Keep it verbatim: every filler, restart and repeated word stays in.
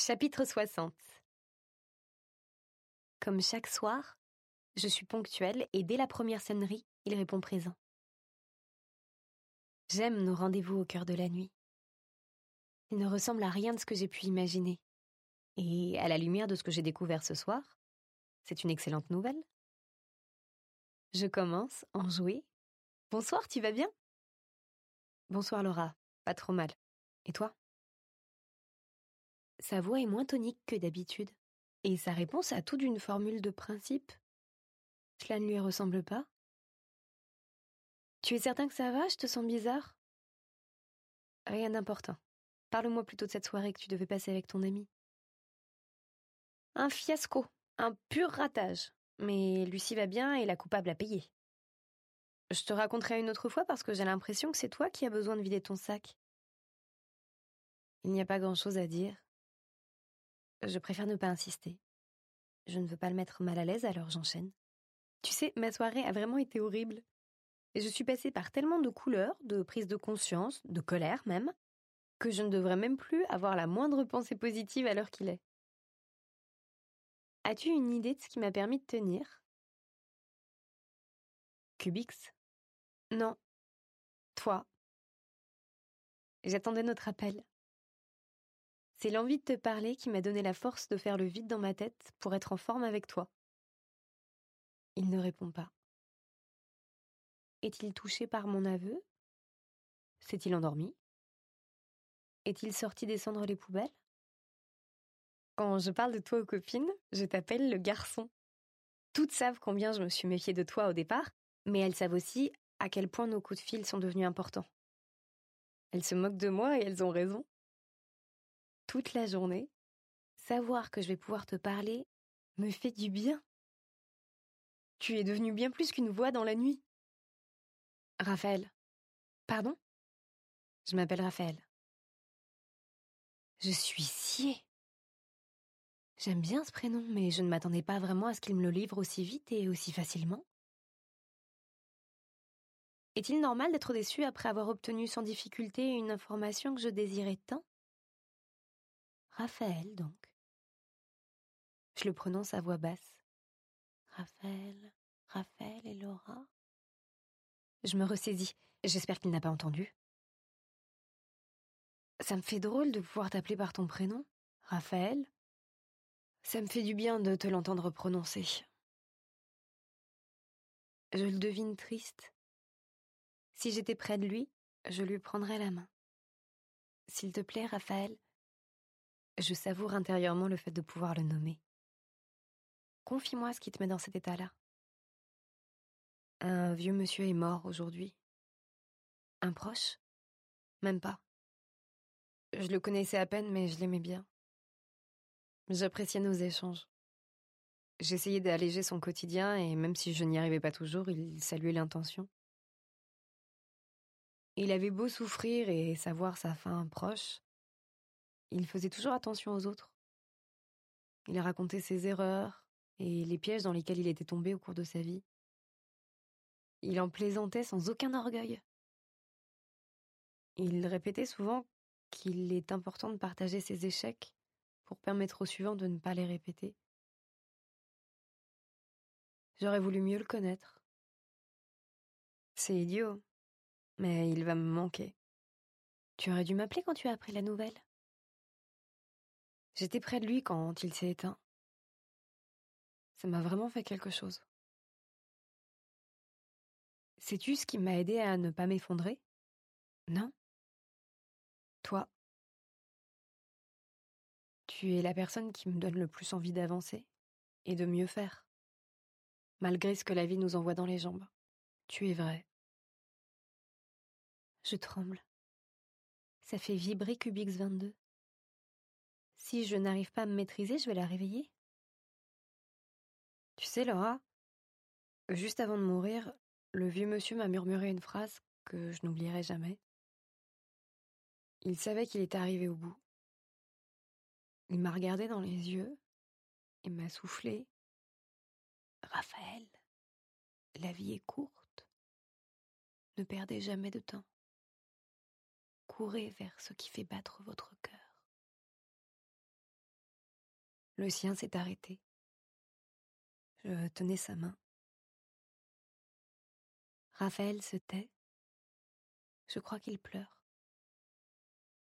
Chapitre soixante. Comme chaque soir, je suis ponctuelle et dès la première sonnerie, il répond présent. J'aime nos rendez-vous au cœur de la nuit. Ils ne ressemblent à rien de ce que j'ai pu imaginer. Et à la lumière de ce que j'ai découvert ce soir, c'est une excellente nouvelle. Je commence, enjouée. Bonsoir, tu vas bien? Bonsoir Laura, pas trop mal. Et toi? Sa voix est moins tonique que d'habitude. Et sa réponse a tout d'une formule de principe. Cela ne lui ressemble pas. Tu es certain que ça va? Je te sens bizarre? Rien d'important. Parle-moi plutôt de cette soirée que tu devais passer avec ton ami. Un fiasco, un pur ratage. Mais Lucie va bien et la coupable a payé. Je te raconterai une autre fois parce que j'ai l'impression que c'est toi qui as besoin de vider ton sac. Il n'y a pas grand-chose à dire. Je préfère ne pas insister. Je ne veux pas le mettre mal à l'aise, alors j'enchaîne. Tu sais, ma soirée a vraiment été horrible. Et je suis passée par tellement de couleurs, de prise de conscience, de colère même, que je ne devrais même plus avoir la moindre pensée positive à l'heure qu'il est. As-tu une idée de ce qui m'a permis de tenir? Cubix? Non. Toi. J'attendais notre appel. C'est l'envie de te parler qui m'a donné la force de faire le vide dans ma tête pour être en forme avec toi. Il ne répond pas. Est-il touché par mon aveu? S'est-il endormi? Est-il sorti descendre les poubelles? Quand je parle de toi aux copines, je t'appelle le garçon. Toutes savent combien je me suis méfiée de toi au départ, mais elles savent aussi à quel point nos coups de fil sont devenus importants. Elles se moquent de moi et elles ont raison. Toute la journée, savoir que je vais pouvoir te parler me fait du bien. Tu es devenu bien plus qu'une voix dans la nuit. Raphaël. Pardon? Je m'appelle Raphaël. Je suis sciée. J'aime bien ce prénom, mais je ne m'attendais pas vraiment à ce qu'il me le livre aussi vite et aussi facilement. Est-il normal d'être déçu après avoir obtenu sans difficulté une information que je désirais tant? Raphaël, donc. Je le prononce à voix basse. Raphaël, Raphaël et Laura. Je me ressaisis. J'espère qu'il n'a pas entendu. Ça me fait drôle de pouvoir t'appeler par ton prénom, Raphaël. Ça me fait du bien de te l'entendre prononcer. Je le devine triste. Si j'étais près de lui, je lui prendrais la main. S'il te plaît, Raphaël, je savoure intérieurement le fait de pouvoir le nommer. Confie-moi ce qui te met dans cet état-là. Un vieux monsieur est mort aujourd'hui. Un proche? Même pas. Je le connaissais à peine, mais je l'aimais bien. J'appréciais nos échanges. J'essayais d'alléger son quotidien et même si je n'y arrivais pas toujours, il saluait l'intention. Il avait beau souffrir et savoir sa fin proche, il faisait toujours attention aux autres. Il racontait ses erreurs et les pièges dans lesquels il était tombé au cours de sa vie. Il en plaisantait sans aucun orgueil. Il répétait souvent qu'il est important de partager ses échecs pour permettre aux suivants de ne pas les répéter. J'aurais voulu mieux le connaître. C'est idiot, mais il va me manquer. Tu aurais dû m'appeler quand tu as appris la nouvelle. J'étais près de lui quand il s'est éteint. Ça m'a vraiment fait quelque chose. Sais-tu ce qui m'a aidé à ne pas m'effondrer? Non? Toi? Tu es la personne qui me donne le plus envie d'avancer et de mieux faire, malgré ce que la vie nous envoie dans les jambes. Tu es vrai. Je tremble. Ça fait vibrer Cubix vingt-deux. Si je n'arrive pas à me maîtriser, je vais la réveiller. Tu sais, Laura, juste avant de mourir, le vieux monsieur m'a murmuré une phrase que je n'oublierai jamais. Il savait qu'il était arrivé au bout. Il m'a regardé dans les yeux et m'a soufflé. Raphaël, la vie est courte. Ne perdez jamais de temps. Courez vers ce qui fait battre votre cœur. Le sien s'est arrêté. Je tenais sa main. Raphaël se tait. Je crois qu'il pleure.